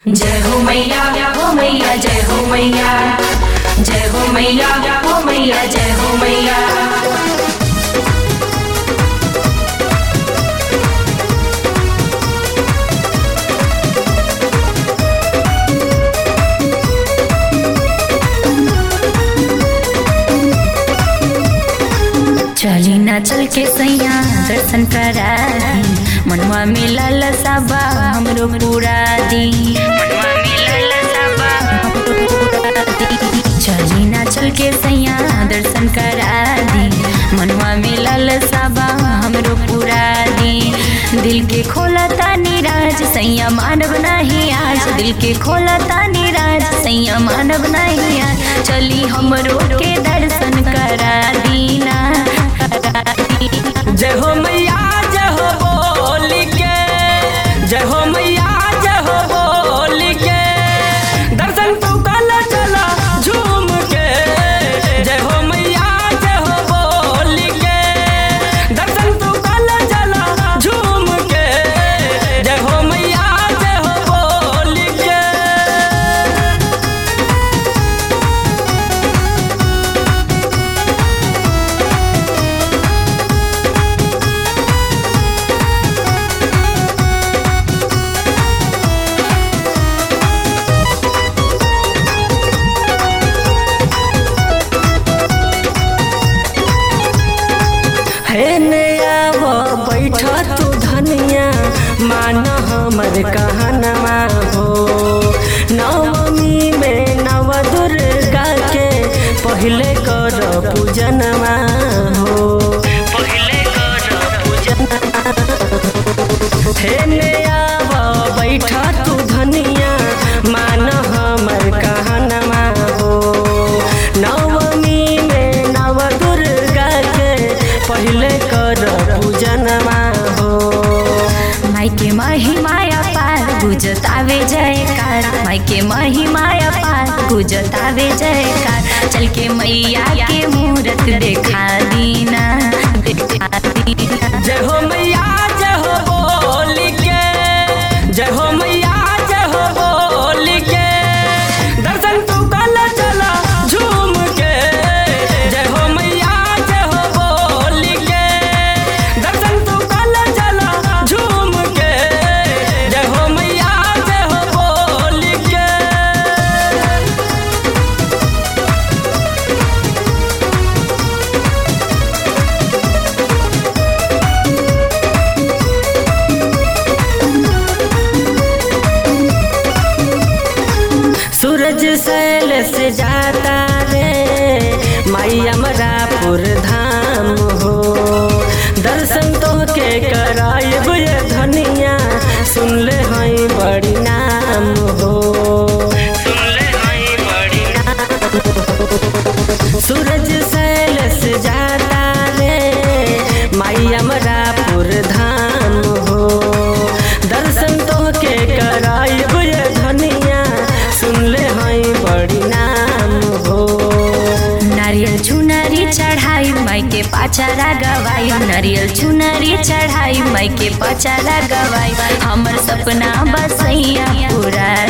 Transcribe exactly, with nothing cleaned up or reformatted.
जय हो मैया हो मैया जय हो मैया जय हो मैया हो मैया जय हो मैया। चली ना चल के सैया दर्शन करा दी, मनवा में लालसा बा हमरो पूरा दी, मनवा में लालसा बा हमरो पूरा दी। चली ना चल के सैया दर्शन करा दी, मनवा में लालसा बा हमरो पूरा दी। दिल के खोला तानी राज सैया मानव नहीं आज, दिल के खोला तानी राज सैया मानव नहीं आज। चली हमरो के दर्शन करा दीना। जय हो मैया जय हो बोल के, जय हो मैया जय हो बोल के, दर्शन तू कल चला झूम के। जय हो मैया जय हो बोल के, दर्शन तू कल चला झूम के। जय हो मैया जय हो बोल के। हे नया वो बैठा तू धनिया मान हमर कहनमा हो। नवमी में नव दुर्गा के पहले कर पूजनमा हो, पहले कर पूजनमा। हे नया वो बैठा तू धनिया मान हमर कहनमा हो। नवमी में नव दुर्गा के पहले कर पूजनमा हो। माई के महिमाया पार गुजतावे जयकार, माई के महिमाया पार गुजतावे जयकार। चल के मैया के मूरत देखा दीना, देखा दीना। जय हो मैया जय हो बोल के, जय हो मैया जय हो बोल के, दर्शन तू कल चला झूम के। जय हो मैया जय हो बोल के, दर्शन तू कल चला झूम के। जय हो मैया जय हो बोल के। सूरज शैल से जाता रे माई अमरापुर धाम हो। दर्शन तो के करायब ये धनिया, सुन ले हई बड़ी नाम हो, सुन ले हई बड़ी नाम हो। सूरज शैल से जाता रे माई अमरापुर धाम हो। दर्शन तो के करायब ये धनिया, सुन ले हई बड़ी नाम हो। नारियल चुनरी चढ़ाई माई के पाचारा गवाई, नारियल चुनरी चढ़ाई माई के पाचारा गवाई। हमर सपना बसैया पूरा